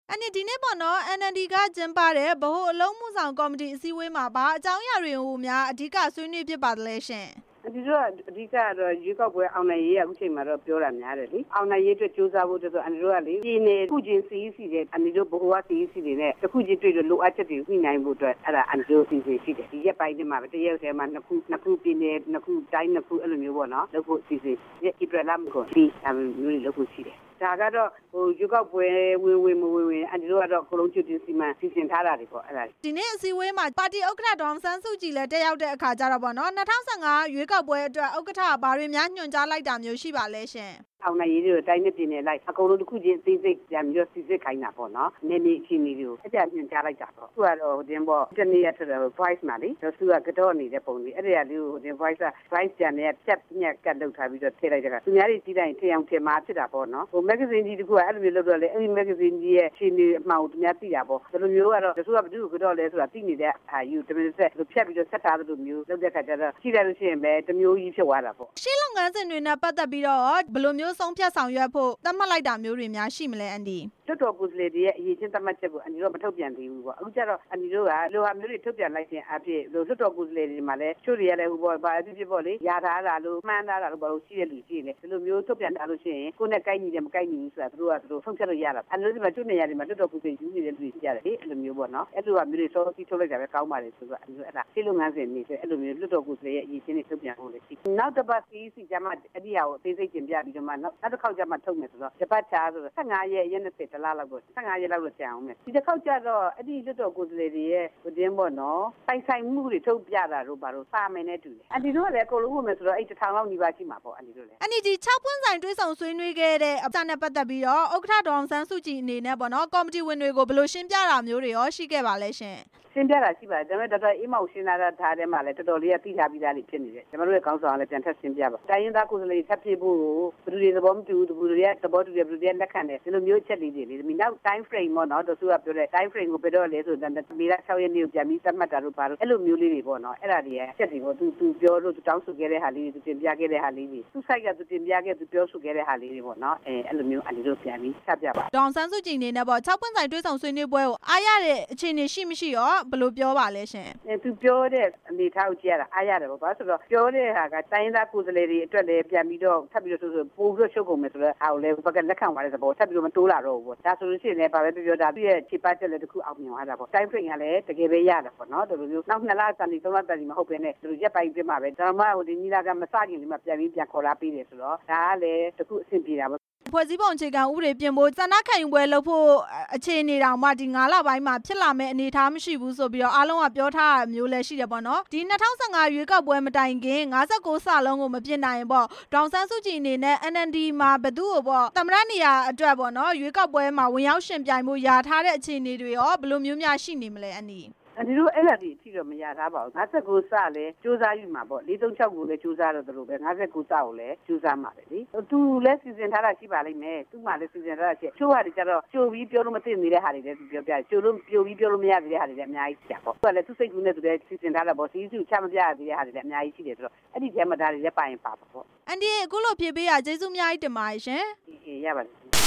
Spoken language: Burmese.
အဲ့ဒီနေ့ပေါ့နော် NLD ကကျင်းပတဲ့ဗဟိုအလုံးမှုဆောင်ကော်မတီအစည်းအဝေးမှာဘာအကြောင်းအရာတွေကိုများအဓိကဆွေးနွေးဖြစ်ပါသလဲရှင်ဒီတော့အဓိကတော့ရွေးကောက်ပွဲအောင်နိုင်ရေးအခုချိန်မှာတော့ပြောတာများတယ်လေအောင်နိုင်ရေးအတွက်စူးစမ်းဖို့အတွက်အန်ဒီတို့ကလေဒီနေ့ခုချင်းစီးစီတယ်အန်ဒီတို့ဘဝစီးစီတွေနဲ့တစ်ခုချင်းတွေ့လို့လိုအပ်ချက်တွေညှိနှိုင်းဖို့အတွက်အဲ့ဒါအန်ဒီတို့စီစဉ်ရှိတယ်ဒီရက်ပိုင်းထဲမှာတရက်ထဲမှာနှစ်ခုပြည်နယ်နှစ်ခုတိုင်းနှစ်ခုအဲ့လိုမျိုးပေါ့နော်လုပ်ဖို့စီစဉ်ရက်ဧပြီလမှာကိုဒီအမျိုးတွေလုပ်ဖို့ရှိတယ်ဒါကတော့ရွေးကောက်ပွဲဝင်မဝင်အန်ဒီတို့ကတော့ခလုံးကျွတ်တင်စီမံစီစဉ်ထားတာတွေပေါ့အဲ့ဒါဒီနေ့အစည်းအဝေးမှာပါတီဥက္ကဋ္ဌဒေါအောင်ဆန်းစုကြည်လည်းတက်ရောက်တဲ့အခါကျတော့ပေါ့နော်2015ရွေးကောက်ပွဲအတွက်ဥက္ကဋ္ဌဘာတွေများညွှန်ကြားလိုက်တာမျိုးရှိပါလဲရှင်အောင်နိုင်ရေးတွေတိုင်းနဲ့ပြည်နယ်လိုက်အကုန်လုံးတစ်ခုချင်းသိစိတ်ပြန်ပြီးတော့စီစစ်ခိုင်းတာပေါ့နော်နေနေချင်းနေတွေကိုအကြံညွှန်ကြားလိုက်တာပေါ့သူကတော့ဒီပေါ့တနေ့ရဆိုတော့ voice မှာလေသူကကတော့နေတဲ့ပုံလေးအဲ့ဒီကလေးကိုဒီ voice က voice ကြံနေဖြတ်ညက်ကတ်လုပ်ထားပြီးတော့ထည့်လိုက်တာသူများတွေကြီးတိုင်းထည့်အောင်ထည့်မှာဖြစ်တာပေါ့နော်မဂ္ဂဇင်းကြီးတခုကအဲ့လိုမျိုးလုပ်တော့လေအဲ့ဒီမဂ္ဂဇင်းကြီးရဲ့ရှင်နေအမှောင်သူများသိတာပေါ့ဒီလိုမျိုးကတော့သူကဘယ်သူကတော့လဲဆိုတာသိနေတဲ့ဟာယူတမင်ဆက်ဖြတ်ပြီးတော့ဆက်ထားသလိုမျိုးလုပ်တဲ့ခါကျတော့ရှိတယ်လို့ရှိရင်ပဲတမျိုးကြီးဖြစ်သွားတာပေါ့ရှင်းလုပ်ငန်းစဉ်တွေနဲ့ပတ်သက်ပြီးတော့ဘယ်လိုမျိုးဆုံးဖြတ်ဆောင်ရွက်ဖို့သတ်မှတ်လိုက်တာမျိုးတွေများရှိမလဲအန်ဒီတွတ်တော်ကိုယ်စားလှယ်တွေရဲ့အရေးချင်းသတ်မှတ်ချက်ကိုအန်ဒီတို့မထုတ်ပြန်သေးဘူးပေါ့အခုကျတော့အန်ဒီတို့ကလိုဟာမျိုးတွေထုတ်ပြန်လိုက်ခြင်းအဖြစ်လွတ်တော်ကိုယ်စားလှယ်တွေမှာလည်းချို့တွေကလည်းဟိုပေါ့ဘာဖြစ်ဖြစ်ပေါ့လေရာထားတာလို့မှန်းထားတာလို့ဘာလို့ရှိတဲ့လူရှိတယ်ဒီလိုမျိုးထုတ်ပြန်ထားလို့ရှိရင်ကိုယ်နဲ့ကိုက်ညီတယ်မကိုက်ညီဘူးဆိုတာသူတို့ဆုံးဖြတ်လို့ရတာအန်ဒီတို့ဒီမှာကျွတ်နေရတယ်မှာတွတ်တော်ကိုယ်စားလှယ်ယူနေတဲ့လူတွေရှိကြတယ်လေအဲ့လိုမျိုးပေါ့နော်အဲ့လိုဟာမျိုးတွေစောစီးထုတ်လိုက်တာပဲကောင်းပါလေဆိုတော့အန်ဒီတို့အဲ့ဒါရှင်းလုပ်ငန်းစဉ်နေဆိုအဲ့လိုမျိုးလွတ်တော်ကိုယ်စားလှယ်ရဲ့အရေးချင်းတွေထုတ်ပြန်ဖို့လေရှိနောက်တစ်ပတ် CEC ကျမှအဲ့ဒီဟာကိုအသေးစိတ်ကျင်ပြပြီးတော့မှနောက်တစ်ခေါက်ကျမှထုတ်မယ်ဆိုတော့တစ်ပတ်ချာဆိုတော့15ရက်20တလားလောက်ကို15ရက်လောက်တော့ကြာအောင်မယ်ဒီတစ်ခေါက်ကျတော့အဲ့ဒီလွတ်တော်ကိုယ်စားလှယ်တွေရဲ့ဟိုတင်းပေါ့နော်ပိုင်ဆိုင်မှုတွေထုတ်ပြတာတို့ဘာလို့စာမယ်နဲ့တူတယ်အန်ဒီတို့ကလည်းအကုန်လုံးဝင်မယ်ဆိုတော့အဲ့1000လောက်နီးပါးရှိမှာပေါ့အန်ဒီတို့လည်းအန်ဒီ6ပွင့်ဆိုင်တွဲဆောင်ဆွေးနွေးခဲ့တဲ့အကြနဲ့ပတ်သက်ပြီးတော့ဥက္ကဋ္ဌဒေါအောင်ဆန်းစုကြည်အနေနဲ့ပေါ့နော်ကော်မတီဝင်တွေကိုဘယ်လိုရှင်းပြတာမျိုးတွေရောရှိခဲ့ပါလဲရှင်ရှင်းပြတာရှိပါတယ်ဒါပေမဲ့တော်တော်အေးမောင်ရှင်းလာတာထားတယ်မှာလည်းတော်တော်လေးကသိထားပြီးသားတွေဖြစ်နေတယ်ကျွန်တော်တို့ရဲ့ခေါင်းဆောင်ကလည်းပြန်ထပ်ရှင်းပြပါတိုင်းရင်းသားကိုယ်စားလှယ်ထပ်ပြဖို့ဘယ်လိုတွေသဘောမတူဘူးဘယ်လိုတွေသဘောတူတယ်ဘယ်လိုတွေလက်ခံတယ်ဒီလိုမျိုးချက်လေးတွေလေဒီနောက် time frame ပေါ့နော်တို့ကပြောတဲ့ time frame ကိုဘယ်တော့လဲဆိုတော့မေလ6ရက်နေ့ကိုပြန်ပြီးသတ်မှတ်တာတို့ပါတော့အဲ့လိုမျိုးလေးတွေပေါ့နော်အဲ့ဒါတွေရဲ့ချက်တွေပေါ့သူပြောလို့သူတောင်းဆိုခဲ့တဲ့ဟာလေးတွေသူတင်ပြခဲ့တဲ့ဟာလေးတွေသူ site ကသူတင်ပြခဲ့သူပြောဆိုခဲ့တဲ့ဟာလေးတွေပေါ့နော်အဲ့လိုမျိုးအန်ဒီတို့ပြန်ပြီးချပြပါဒေါအောင်ဆန်းစုကြည်အနေနဲ့ပေါ့6ပွင့်ဆိုင်တွဲဆောင်ဆွေးနွေးပွဲကိုအားရတဲ့အခြေအနေရှိမရှိရောဘယ်လိုပြောပါလဲရှင်သူပြောတဲ့အနေထားကိုကြည့်ရတာအားရတယ်ပေါ့ဘာလို့ဆိုတော့ပြောတဲ့ဟာကတိုင်းသားကိုယ်စားလှယ်တွေအတွက်လည်းပြန်ပြီးတော့ထပ်ပြီးတော့ဆိုပို့ပြီးတော့ရှုပ်ကုန်မယ်ဆိုတော့အားကိုလည်းဘက်ကလက်ခံသွားတဲ့သဘောထပ်ပြီးတော့မတိုးလာတော့ဘူးပေါ့ဒါဆိုလို့ရှိရင်လည်းဘာပဲပြောတာသူ့ရဲ့ခြေပတ်ချက်လည်းတစ်ခုအောင်မြင်သွားတာပေါ့တိုင်းဖရင်ကလည်းတကယ်ပဲရတယ်ပေါ့နော်ဒီလိုမျိုးနောက်2လတန်ဒီ3လတန်ဒီမဟုတ်ဘဲနဲ့သူရက်ပိုင်းပြမှာပဲဒါမှဟိုဒီညီလာကမစခင်လေးမှာပြန်ခေါ်လာပေးတယ်ဆိုတော့ဒါကလည်းတစ်ခုအဆင်ပြေတာပေါ့ဖွဲ့စည်းပုံအခြေခံဥပဒေပြင်ဖို့စန္ဒခံယူပွဲလုပ်ဖို့အခြေအနေတောင်မှဒီ9လပိုင်းမှာဖြစ်လာမယ့်အနေအထားမရှိဘူးဆိုပြီးတော့အားလုံးကပြောထားတာမျိုးလည်းရှိတယ်ပေါ့နော်ဒီ2015ရွေးကောက်ပွဲမတိုင်ခင်59စလုံးကိုမပြင်နိုင်ပေါ့ဒေါအောင်ဆန်းစုကြည်အနေနဲ့ NLD မှာဘသူ့ကိုပေါ့သမ္မတနေရာအတွက်ပေါ့နော်ရွေးကောက်ပွဲမှာဝင်ရောက်ရှင်ပြိုင်မှုရာထားတဲ့အခြေအနေတွေရောဘယ်လိုမျိုးများရှိနေမလဲအန်ဒီဒီလိုအဲ့ဒါဒီအထိတော့မရထားပါဘူး59စလည်းစူးစမ်းယူမှာပေါ့436ကိုလည်းစူးစမ်းတော့တို့ပဲ59စကိုလည်းစူးစမ်းမှာပဲလေသူလည်းစီစဉ်ထားတာရှိပါလိမ့်မယ်သူ့မှာလည်းစီစဉ်ထားတာရှိချိုးဟာတွေကျတော့ကြိုပြီးပြောလို့မသိနေတဲ့ဟာတွေလည်းသူပြောပြကြိုလို့ပြိုပြီးပြောလို့မရသေးတဲ့ဟာတွေလည်းအများကြီးရှိတာပေါ့သူကလည်းသူစိတ်ကူးနဲ့သူလည်းစီစဉ်ထားတာပေါ့စီးစုချမပြရသေးတဲ့ဟာတွေလည်းအများကြီးရှိတယ်ဆိုတော့အဲ့ဒီထဲမှာဒါတွေလည်းပါရင်ပါပေါ့အန်ဒီအခုလိုဖြေပေးရကျေးဇူးအများကြီးတင်ပါတယ်ရှင်ရပါတယ်